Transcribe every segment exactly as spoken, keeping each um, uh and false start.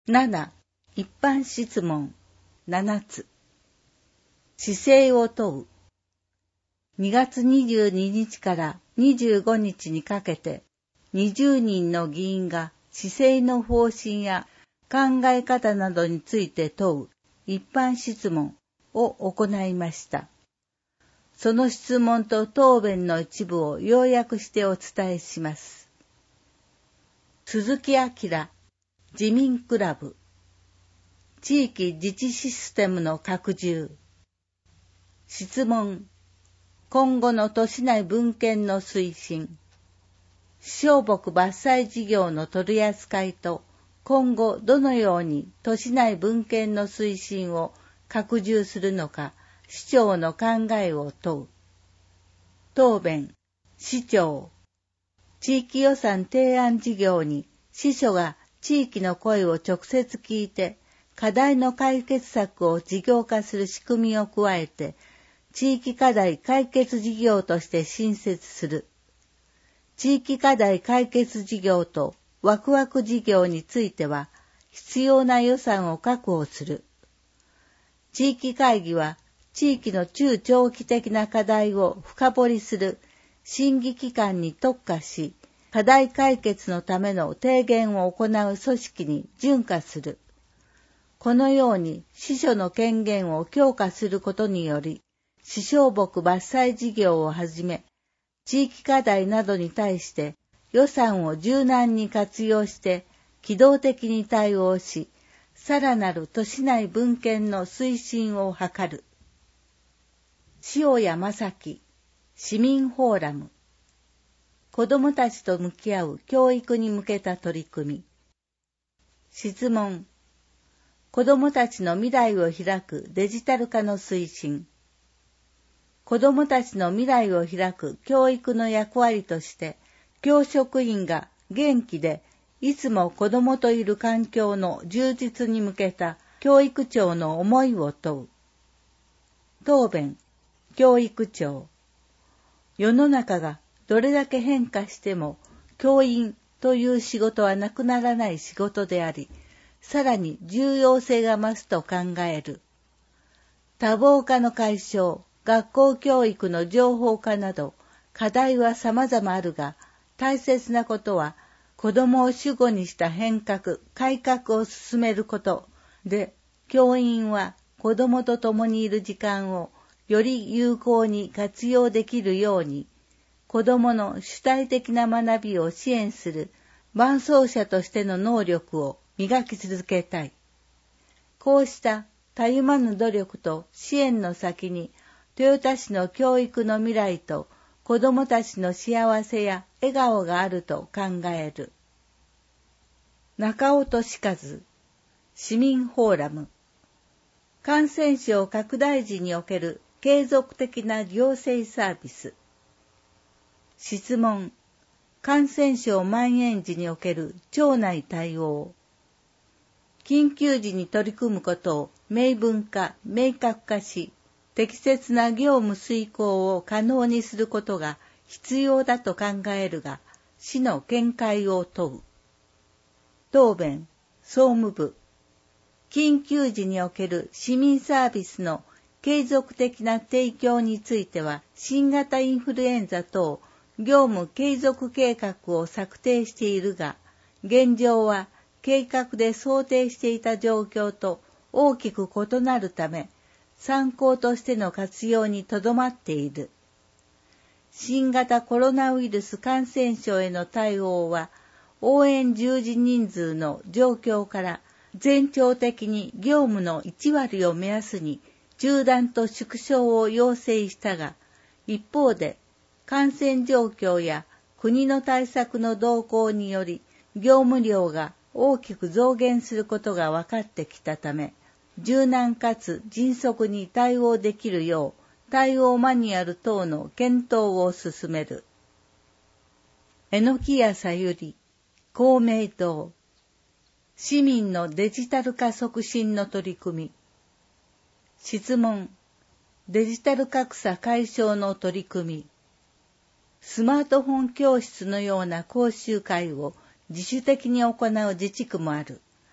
なな. 一般質問ななつ。姿勢を問う。にがつにじゅうににちからにじゅうごにちにかけてにじゅうにんの議員が姿勢の方針や考え方などについて問う一般質問を行いました。その質問と答弁の一部を要約してお伝えします。鈴木明、自民クラブ。地域自治システムの拡充。質問。今後の都市内分権の推進。小木伐採事業の取り扱いと、今後どのように都市内分権の推進を拡充するのか、市長の考えを問う。答弁。市長。地域予算提案事業に市所が地域の声を直接聞いて、課題の解決策を事業化する仕組みを加えて、地域課題解決事業として新設する。地域課題解決事業とワクワク事業については、必要な予算を確保する。地域会議は、地域の中長期的な課題を深掘りする審議機関に特化し、課題解決のための提言を行う組織に準化する。このように市所の権限を強化することにより、市小木伐採事業をはじめ、地域課題などに対して予算を柔軟に活用して機動的に対応し、さらなる都市内分権の推進を図る。塩谷正樹、市民フォーラム。子どもたちと向き合う教育に向けた取り組み。質問。子どもたちの未来を開くデジタル化の推進。子どもたちの未来を開く教育の役割として、教職員が元気でいつも子どもといる環境の充実に向けた教育長の思いを問う。答弁。教育長。世の中がどれだけ変化しても、教員という仕事はなくならない仕事であり、さらに重要性が増すと考える。多忙化の解消、学校教育の情報化など、課題は様々あるが、大切なことは、子どもを主語にした変革、改革を進めることで、教員は子どもと共にいる時間をより有効に活用できるように、子どもの主体的な学びを支援する伴走者としての能力を磨き続けたい。こうしたたゆまぬ努力と支援の先に、豊田市の教育の未来と子どもたちの幸せや笑顔があると考える。中尾俊和、市民フォーラム。感染症拡大時における継続的な行政サービス。質問。感染症蔓延時における庁内対応。緊急時に取り組むことを明文化、明確化し、適切な業務遂行を可能にすることが必要だと考えるが、市の見解を問う。答弁、総務部。緊急時における市民サービスの継続的な提供については、新型インフルエンザ等業務継続計画を策定しているが、現状は計画で想定していた状況と大きく異なるため、参考としての活用にとどまっている。新型コロナウイルス感染症への対応は、応援従事人数の状況から全庁的に業務のいちわりを目安に中断と縮小を要請したが、一方で感染状況や国の対策の動向により業務量が大きく増減することが分かってきたため、柔軟かつ迅速に対応できるよう対応マニュアル等の検討を進める。榎谷さゆり、公明党。市民のデジタル化促進の取り組み。質問。デジタル格差解消の取り組み。スマートフォン教室のような講習会を自主的に行う自治区もある。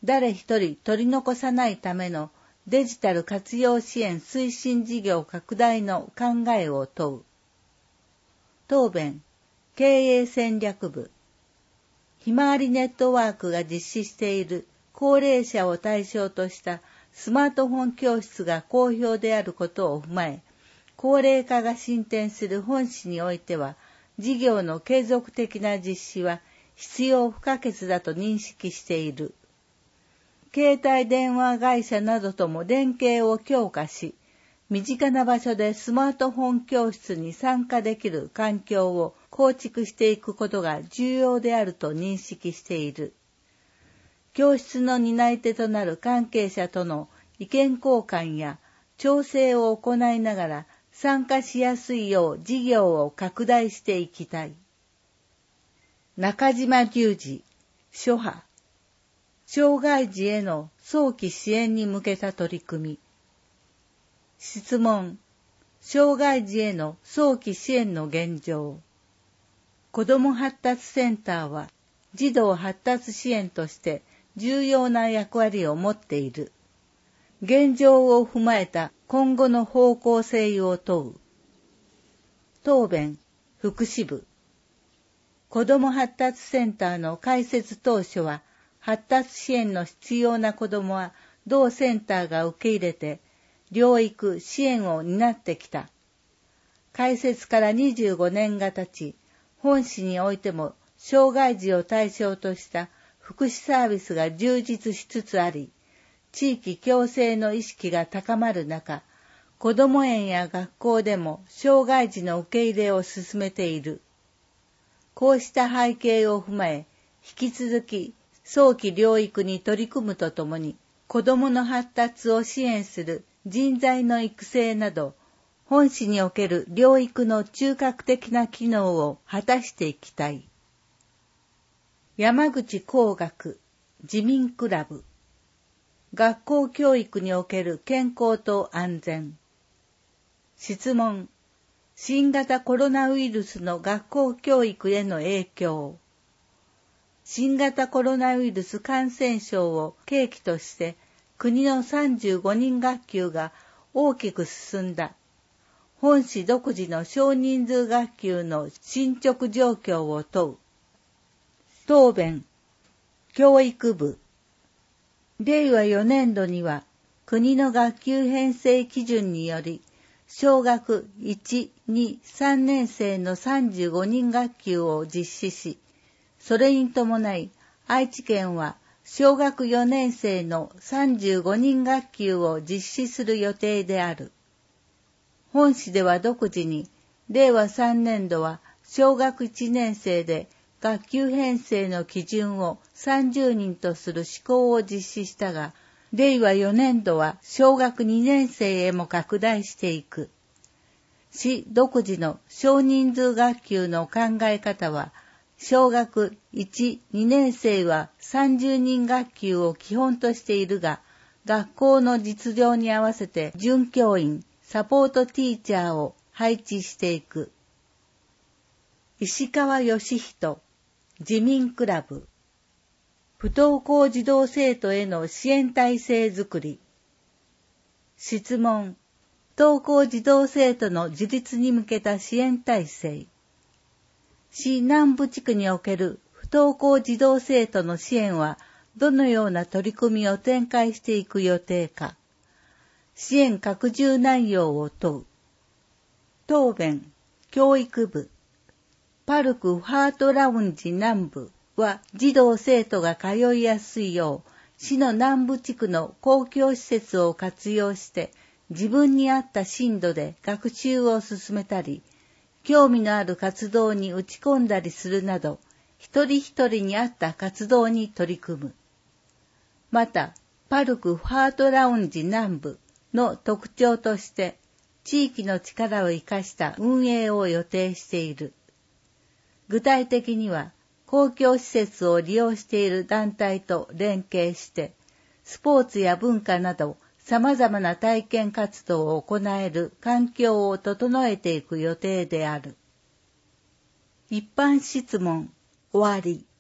誰一人取り残さないためのデジタル活用支援推進事業拡大の考えを問う。答弁、経営戦略部。ひまわりネットワークが実施している高齢者を対象としたスマートフォン教室が好評であることを踏まえ、高齢化が進展する本市においては、事業の継続的な実施は必要不可欠だと認識している。携帯電話会社などとも連携を強化し、身近な場所でスマートフォン教室に参加できる環境を構築していくことが重要であると認識している。教室の担い手となる関係者との意見交換や調整を行いながら参加しやすいよう事業を拡大していきたい。中島隆二、諸派。障害児への早期支援に向けた取り組み。質問。障害児への早期支援の現状。子ども発達センターは児童発達支援として重要な役割を持っている。現状を踏まえた今後の方向性を問う。答弁、福祉部。子ども発達センターの開設当初は、発達支援の必要な子どもは同センターが受け入れて、療育支援を担ってきた。開設からにじゅうごねんが経ち、本市においても障害児を対象とした福祉サービスが充実しつつあり、地域共生の意識が高まる中、子ども園や学校でも障害児の受け入れを進めている。こうした背景を踏まえ、引き続き早期療育に取り組むとともに、子どもの発達を支援する人材の育成など、本市における療育の中核的な機能を果たしていきたい。山口工学自民クラブ。学校教育における健康と安全。質問。新型コロナウイルスの学校教育への影響。新型コロナウイルス感染症を契機として国のさんじゅうごにん学級が大きく進んだ。本市独自の少人数学級の進捗状況を問う。答弁。教育部。れいわよねんどには国の学級編成基準により小学いち、に、さんねん生のさんじゅうごにん学級を実施し、それに伴い愛知県は小学よねん生のさんじゅうごにん学級を実施する予定である。本市では独自にれいわさんねんどは小学いちねん生で学級編成の基準をさんじゅうにんとする施行を実施したが、れいわよねんどは小学にねん生へも拡大していく。市独自の少人数学級の考え方は、小学いち、にねん生はさんじゅうにん学級を基本としているが、学校の実情に合わせて准教員、サポートティーチャーを配置していく。石川義人、自民クラブ。不登校児童生徒への支援体制づくり。質問。不登校児童生徒の自立に向けた支援体制。市南部地区における不登校児童生徒の支援はどのような取り組みを展開していく予定か。支援拡充内容を問う。答弁。教育部。パルクハートラウンジ南部は児童生徒が通いやすいよう、市の南部地区の公共施設を活用して自分に合った進度で学習を進めたり、興味のある活動に打ち込んだりするなど、一人一人に合った活動に取り組む。また、パルクハートラウンジ南部の特徴として、地域の力を生かした運営を予定している。具体的には、公共施設を利用している団体と連携して、スポーツや文化など様々な体験活動を行える環境を整えていく予定である。一般質問、終わり。